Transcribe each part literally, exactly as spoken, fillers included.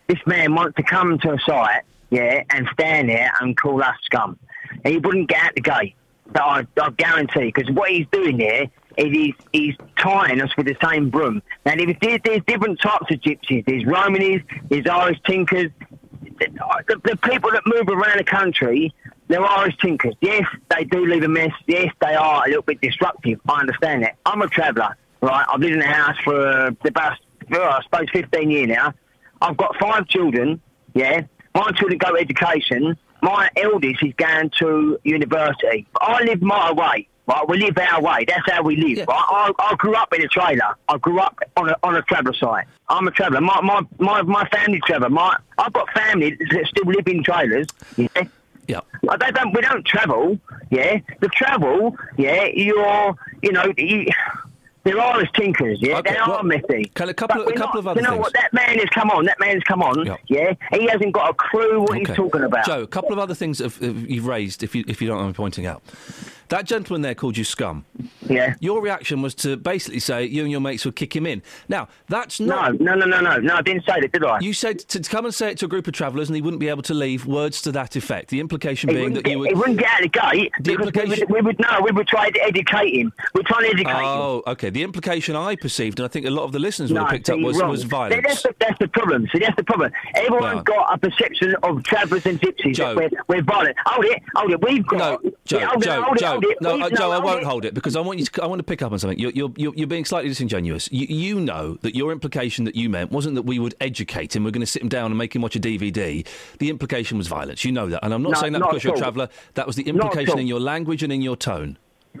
this man wants to come to a site, yeah, and stand there and call us scum. And he wouldn't get out the gate. But I, I guarantee, because what he's doing there is he's, he's tying us with the same broom. Now, there's, there's different types of gypsies. There's Romanies, there's Irish tinkers. The, the, the people that move around the country, they're Irish tinkers. Yes, they do leave a mess. Yes, they are a little bit disruptive. I understand that. I'm a traveller, right? I've lived in the house for uh, the past, well, I suppose, fifteen years now. I've got five children, yeah. My children go to education. My eldest is going to university. I live my way, right? We live our way. That's how we live, yeah. right? I, I grew up in a trailer. I grew up on a on a traveller site. I'm a traveller. My my my, my family traveller. My I've got family that still live in trailers. Yeah. Yeah. Like they don't. We don't travel. Yeah. The travel. Yeah. You're. You know. You, They're Irish tinkers, yeah? Okay, they are well, messy. Can a couple, of, a couple not, of other you know things. What? That man has come on. That man has come on, Yep. yeah? He hasn't got a clue what Okay. he's talking about. Joe, a couple of other things that you've raised, if you, if you don't mind me pointing out. That gentleman there called you scum. Yeah. Your reaction was to basically say you and your mates would kick him in. Now, that's not... No, no, no, no, no. No, I didn't say that, did I? You said to come and say it to a group of travellers and he wouldn't be able to leave, words to that effect. The implication He being wouldn't that get, you would... He wouldn't get out of the gate The because implication- we would, we would, no, we would try to educate him. We're trying to educate him. Oh, OK. The implication I perceived, and I think a lot of the listeners would No, have picked see, up, was, wrong. was violence. That's the, that's the problem. See, that's the problem. Everyone's No. got a perception of travellers and gypsies Joe. that we're, we're violent. Hold it, hold it. We've got... No, Joe, Yeah, hold it, Joe, hold it, Joe. hold it. No, We've- uh, Joe, I hold won't it. hold it because I want you to. I want to pick up on something. You're you're you're, you're being slightly disingenuous. You, you know that your implication that you meant wasn't that we would educate him. We're going to sit him down and make him watch a D V D. The implication was violence. You know that, and I'm not No, saying that not because you're a at all. traveller. That was the Not at implication all. in your language and in your tone.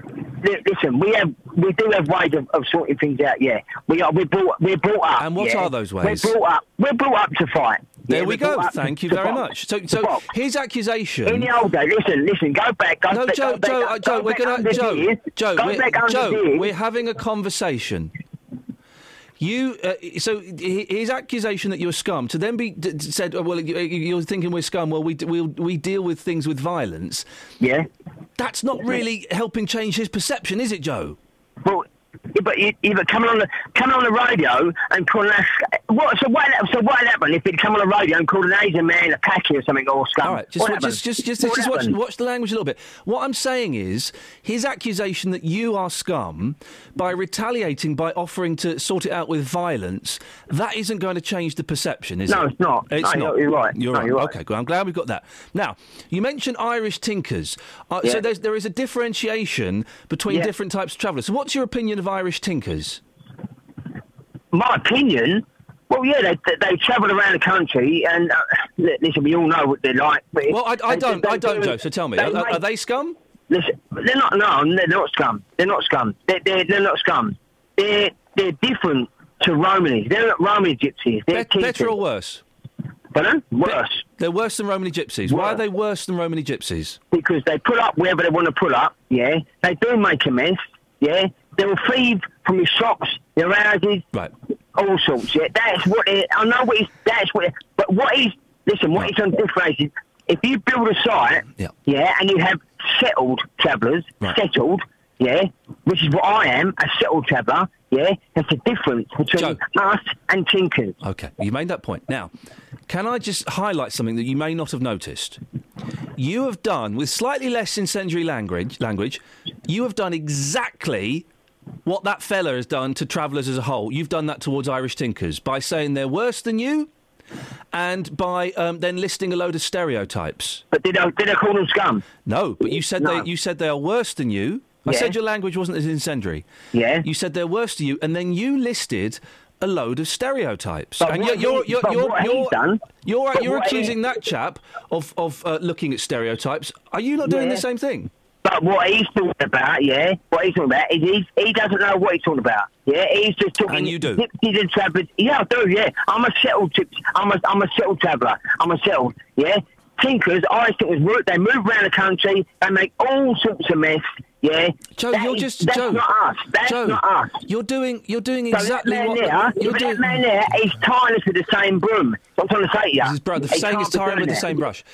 Li- Listen, we have, we do have ways of, of sorting things out. Yeah, we are. We're brought, we're brought up. And what yeah? are those ways? We're brought up. We're brought up to fight. There Yeah, we we're brought go. up Thank to- you to very box. much. So, To so box. his accusation. In the old days, listen, listen. Go back. Go No, back, Joe, go back, Joe, go uh, Joe, we're back going under to Joe, years. Joe, Go we're, back under Joe, years. we're having a conversation. You, uh, so hi- his accusation that you're scum to then be d- d- said, oh, well, you- you're thinking we're scum. Well, we d- we'll, we deal with things with violence. Yeah. That's not really helping change his perception, is it, Joe? Well, yeah, but you, you coming on the coming on the radio and calling us what? So what? So what happened if he'd come on the radio and called an Asian man a khaki or something or scum? All right, just What wa- happened? just just just, What just watch, happened? watch the language a little bit. What I'm saying is his accusation that you are scum by retaliating by offering to sort it out with violence. That isn't going to change the perception, is No, it? it's not. It's No, not. you're- you're right. You're No, right. you're right. Okay, good. I'm glad we've got that. Now, you mentioned Irish tinkers. Uh, Yeah. So there's, there is a differentiation between Yeah. different types of travellers. So what's your opinion of Irish tinkers? My opinion. Well, yeah, they they, they travel around the country, and uh, li- listen, we all know what they're like. But Well, I, I they- don't, they I don't, do- Joe. So tell me, they are, make- are they scum? Listen, they're not. No, they're not scum. They're not scum. They're they're, they're not scum. They're they're different to Romanies. They're not Romani gypsies. They're Bet- better tinkers. or worse? Pardon? Worse. They're worse than Romani gypsies. Why are Worse. they worse than Romani gypsies? Because they put up wherever they want to put up, yeah. They do make a mess, yeah. They will thieve from your shops, your houses, Right. all sorts, yeah. That's what it, I know what he's, that's what it, but what he's, listen, what Right. he's trying to differentiate is, if you build a site, Yeah. yeah, and you have settled travellers, Right. settled, yeah, which is what I am, a settled traveller, yeah, there's a difference between Joe. us and tinkers. Okay, you made that point. Now, can I just highlight something that you may not have noticed? You have done, with slightly less incendiary language, language, you have done exactly what that fella has done to travellers as a whole. You've done that towards Irish tinkers by saying they're worse than you and by um, then listing a load of stereotypes. But did I, did I call them scum? No, but you said No. they you said they are worse than you. I Yeah. said your language wasn't as incendiary. Yeah. You said they're worse than you, and then you listed a load of stereotypes. But and what you're, he- you're, but you're, what he's you're, done- you're, but you're what he- accusing that chap of, of uh, looking at stereotypes. Are you not doing Yeah. the same thing? But what he's talking about, yeah, what he's talking about is he's, he doesn't know what he's talking about. Yeah, he's just talking. And you do? Gypsies and travellers. Yeah, I do. Yeah, I'm a settled gypsy. I'm a I'm a settled traveller. I'm a settled. Yeah, tinkers. I think is they move around the country. They make all sorts of mess. Yeah, Joe, That you're is- just that's Joe. not us. That's Joe, not us. You're doing you're doing So exactly that man what there, you're that doing. man there, he's tying us with the same broom. That's what I'm trying to say to you. This is bro- the He saying can't is be tarring doing with the that. same brush.